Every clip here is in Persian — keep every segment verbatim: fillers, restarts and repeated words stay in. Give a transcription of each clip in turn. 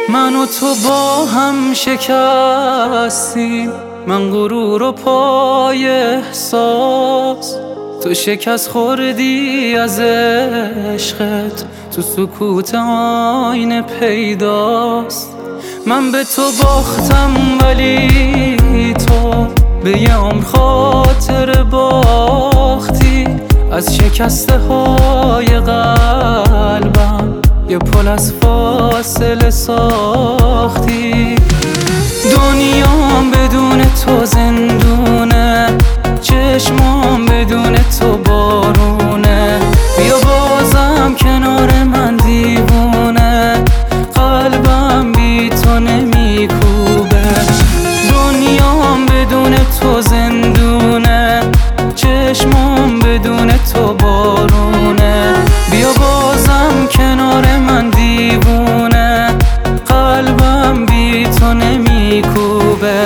من و تو با هم شکستیم، من غرور و پای احساس، تو شکست خوردی از عشقت، تو سکوت آینه پیداست. من به تو باختم ولی تو به یه عمر خاطر باختی، از شکسته های قلبم یه پل از فاصله ساختی. دنیام بدون تو زندونه، چشمام بدون تو بارونه، بیا بازم کنار من دیوونه، قلبم بی تو نمیکوبه. دنیام بدون تو زندونه، چشمام بدون تو بارونه، بیا بازم کنار من دیوونه، قلبم بی تو نمیکوبه.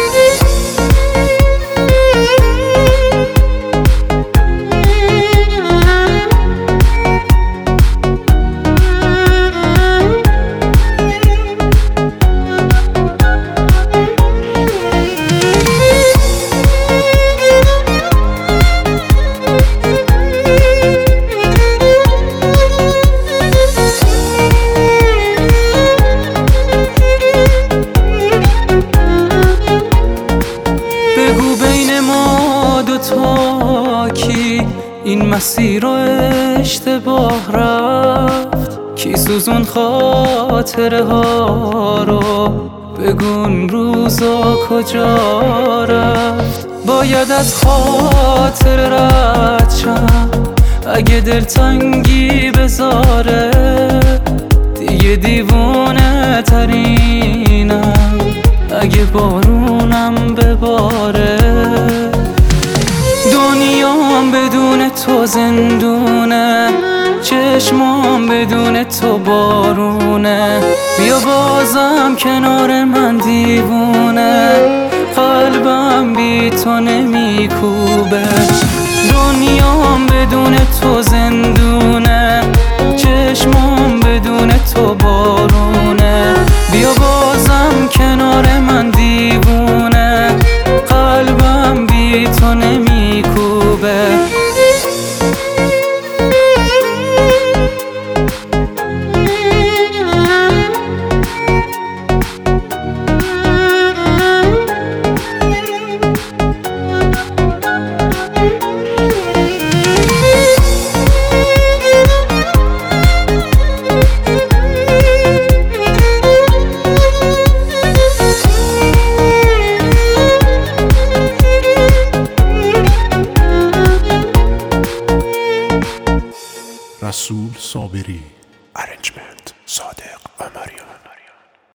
تا کی این مسیر رو اشتباه رفت، کی سوزون خاطره ها رو، بگون روزا کجا رفت. باید از خاطر رد شم اگه دلتنگی بذاره، دیگه دیوونه ترینم اگه بارونم بباره. دنیام بدون تو زندونه، چشمام بدون تو بارونه، بیا بازم کنار من دیوونه، قلبم بی تو نمیکوبه. دنیام بدون تو زندونه، چشمام بدون تو بارونه، بیا بازم کنار من دیوونه، قلبم بی تو نمیکوبه. رسول صابری.